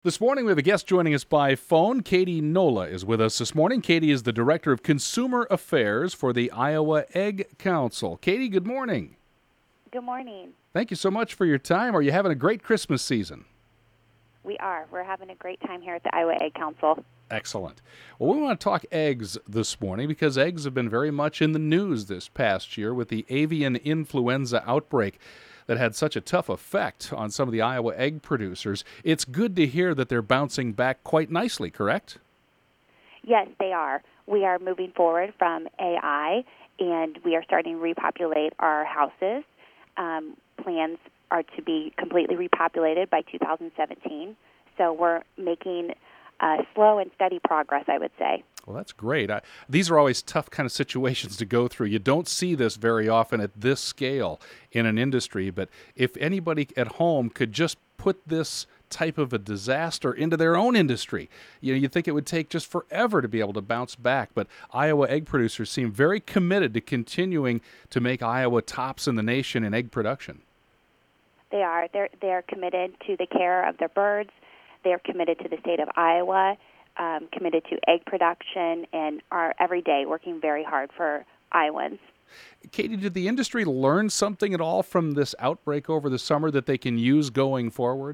This morning, we have a guest joining us by phone. Katie Nola is with us this morning. Katie is the Director of Consumer Affairs for the Iowa Egg Council. Katie, good morning. Good morning. Thank you so much for your time. Are you having a great Christmas season? We are. We're having a great time here at the Iowa Egg Council. Excellent. Well, we want to talk eggs this morning because eggs have been very much in the news this past year with the avian influenza outbreak that had such a tough effect on some of the Iowa egg producers. It's good to hear that they're bouncing back quite nicely, correct? Yes, they are. We are moving forward from AI, and we are starting to repopulate our houses. Plans are to be completely repopulated by 2017. So we're making slow and steady progress, I would say. Well, that's great. These are always tough kind of situations to go through. You don't see this very often at this scale in an industry, but if anybody at home could just put this type of a disaster into their own industry, you'd think it would take just forever to be able to bounce back. But Iowa egg producers seem very committed to continuing to make Iowa tops in the nation in egg production. They are. They're committed to the care of their birds. They're committed to the state of Iowa. Committed to egg production, and are every day working very hard for Iowans. Katie, did the industry learn something at all from this outbreak over the summer that they can use going forward?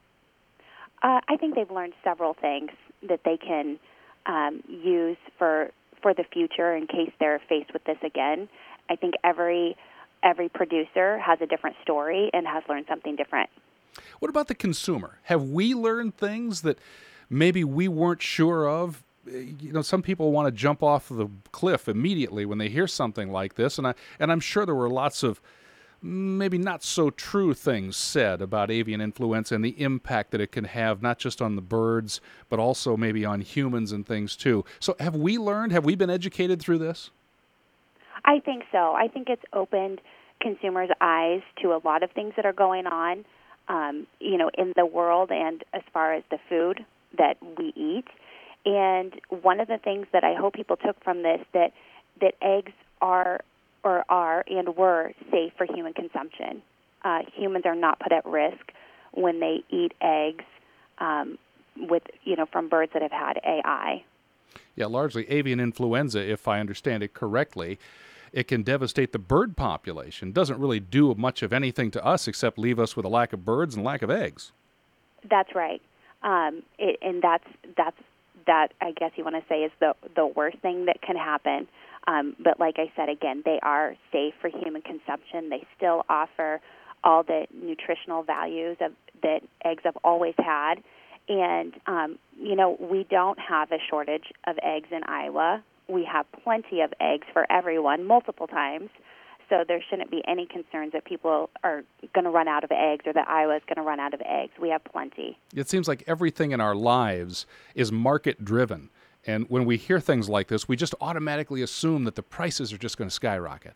I think they've learned several things that they can use for the future in case they're faced with this again. I think every producer has a different story and has learned something different. What about the consumer? Have we learned things that maybe we weren't sure of? Some people want to jump off the cliff immediately when they hear something like this, and I'm sure there were lots of maybe not so true things said about avian influenza and the impact that it can have not just on the birds, but also maybe on humans and things too. So have we learned? Have we been educated through this? I think so. I think it's opened consumers' eyes to a lot of things that are going on, in the world and as far as the food that we eat. And one of the things that I hope people took from this, that eggs are and were safe for human consumption. Humans are not put at risk when they eat eggs from birds that have had AI. Yeah, largely avian influenza, if I understand it correctly. It can devastate the bird population. Doesn't really do much of anything to us except leave us with a lack of birds and lack of eggs. That's right. And that I guess you want to say is the worst thing that can happen. But like I said, again, they are safe for human consumption. They still offer all the nutritional values that eggs have always had. And, we don't have a shortage of eggs in Iowa. We have plenty of eggs for everyone, multiple times. So there shouldn't be any concerns that people are going to run out of eggs or that Iowa is going to run out of eggs. We have plenty. It seems like everything in our lives is market-driven. And when we hear things like this, we just automatically assume that the prices are just going to skyrocket.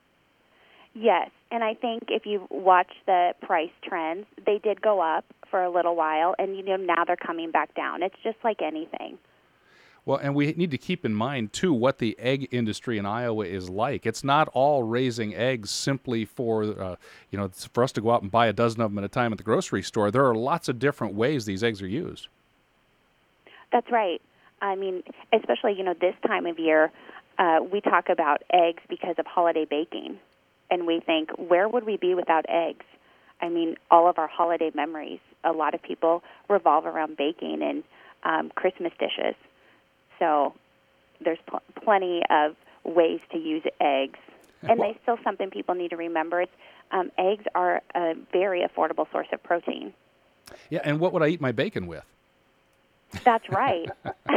Yes, and I think if you watch the price trends, they did go up for a little while, and now they're coming back down. It's just like anything. Well, and we need to keep in mind, too, what the egg industry in Iowa is like. It's not all raising eggs simply for, for us to go out and buy a dozen of them at a time at the grocery store. There are lots of different ways these eggs are used. That's right. I mean, especially, this time of year, we talk about eggs because of holiday baking. And we think, where would we be without eggs? I mean, all of our holiday memories, a lot of people revolve around baking and Christmas dishes. So there's plenty of ways to use eggs. And there's still something people need to remember. Eggs are a very affordable source of protein. Yeah, and what would I eat my bacon with? That's right.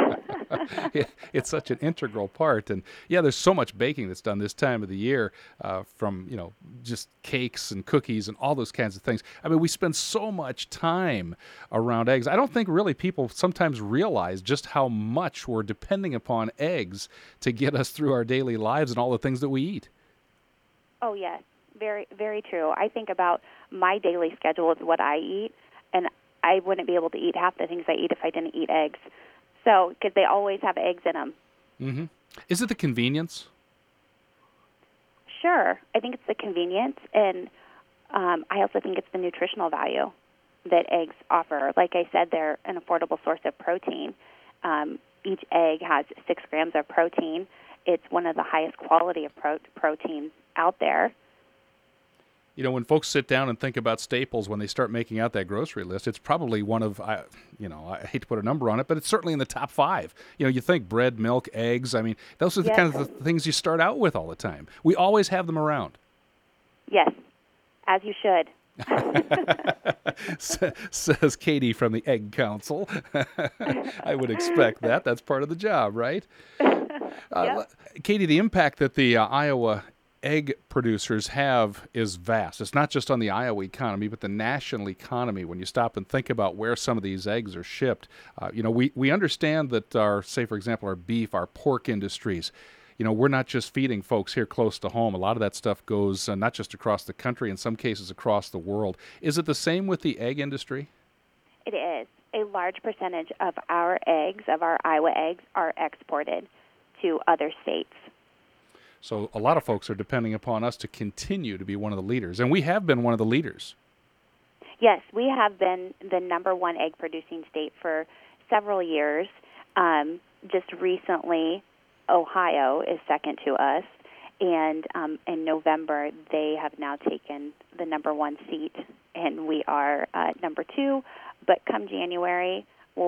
It's such an integral part. And yeah, there's so much baking that's done this time of the year, from, just cakes and cookies and all those kinds of things. I mean, we spend so much time around eggs. I don't think really people sometimes realize just how much we're depending upon eggs to get us through our daily lives and all the things that we eat. Oh, yes. Very, very true. I think about my daily schedule of what I eat, and I wouldn't be able to eat half the things I eat if I didn't eat eggs. So, because they always have eggs in them. Mm-hmm. Is it the convenience? Sure. I think it's the convenience, and I also think it's the nutritional value. that eggs offer. Like I said, they're an affordable source of protein. Each egg has 6 grams of protein. It's one of the highest quality of proteins out there. You know, when folks sit down and think about staples, when they start making out that grocery list, it's probably one of, I hate to put a number on it, but it's certainly in the top 5. You know, you think bread, milk, eggs. I mean, those are the kind of things you start out with all the time. We always have them around. Yes, as you should. Says Katie from the Egg Council. I would expect that. That's part of the job, right? Yep. Katie, the impact that the Iowa egg producers have is vast. It's not just on the Iowa economy, but the national economy. When you stop and think about where some of these eggs are shipped, we understand that say, for example, our beef, our pork industries, we're not just feeding folks here close to home. A lot of that stuff goes not just across the country, in some cases across the world. Is it the same with the egg industry? It is. A large percentage of our eggs, of our Iowa eggs, are exported to other states. So a lot of folks are depending upon us to continue to be one of the leaders, and we have been one of the leaders. Yes, we have been the number 1 egg-producing state for several years. Just recently, Ohio is second to us, and in November they have now taken the number 1 seat, and we are number 2. But come January,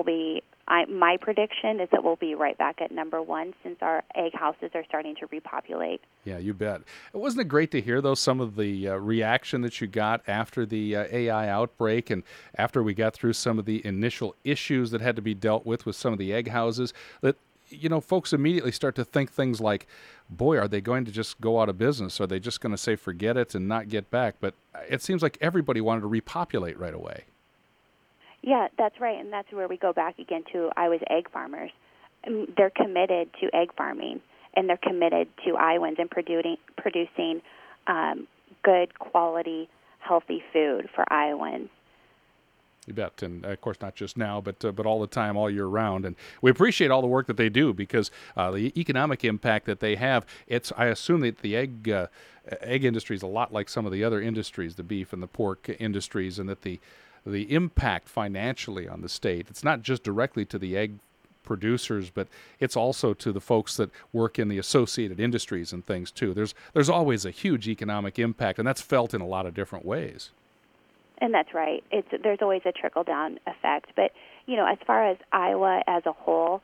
my prediction is that we'll be right back at number 1 since our egg houses are starting to repopulate. Yeah, you bet. Wasn't it great to hear, though, some of the reaction that you got after the AI outbreak and after we got through some of the initial issues that had to be dealt with some of the egg houses, that folks immediately start to think things like, boy, are they going to just go out of business? Are they just going to say forget it and not get back? But it seems like everybody wanted to repopulate right away. Yeah, that's right, and that's where we go back again to Iowa's egg farmers. They're committed to egg farming, and they're committed to Iowans and producing good quality, healthy food for Iowans. You bet, and of course not just now, but all the time, all year round. And we appreciate all the work that they do because the economic impact that they have. I assume that the egg industry is a lot like some of the other industries, the beef and the pork industries, and that the impact financially on the state, it's not just directly to the egg producers, but it's also to the folks that work in the associated industries and things too. There's always a huge economic impact, and that's felt in a lot of different ways. And that's right. There's always a trickle-down effect. But, as far as Iowa as a whole,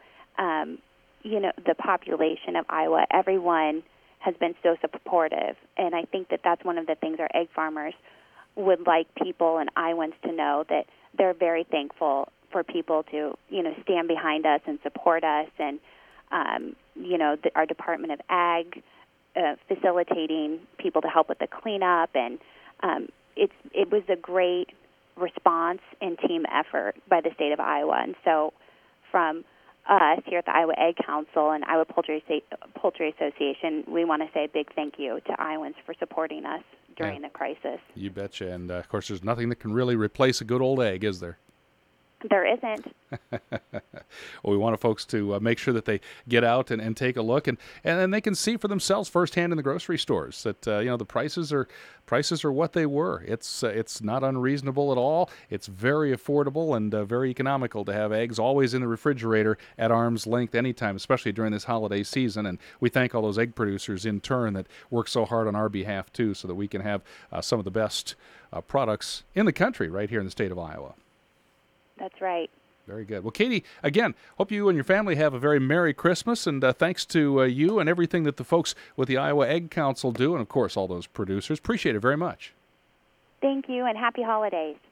the population of Iowa, everyone has been so supportive. And I think that that's one of the things our egg farmers would like people and Iowans to know, that they're very thankful for people to, stand behind us and support us. And, our Department of Ag facilitating people to help with the cleanup. And it was a great response and team effort by the state of Iowa. And so from us here at the Iowa Egg Council and Iowa Poultry Association, we want to say a big thank you to Iowans for supporting us during the crisis. You betcha. And, of course, there's nothing that can really replace a good old egg, is there? There isn't. Well, we want folks to make sure that they get out and take a look, and they can see for themselves firsthand in the grocery stores that the prices are what they were. It's not unreasonable at all. It's very affordable and very economical to have eggs always in the refrigerator at arm's length anytime, especially during this holiday season. And we thank all those egg producers in turn that work so hard on our behalf too, so that we can have some of the best products in the country right here in the state of Iowa. That's right. Very good. Well, Katie, again, hope you and your family have a very Merry Christmas, and thanks to you and everything that the folks with the Iowa Egg Council do, and, of course, all those producers. Appreciate it very much. Thank you, and happy holidays.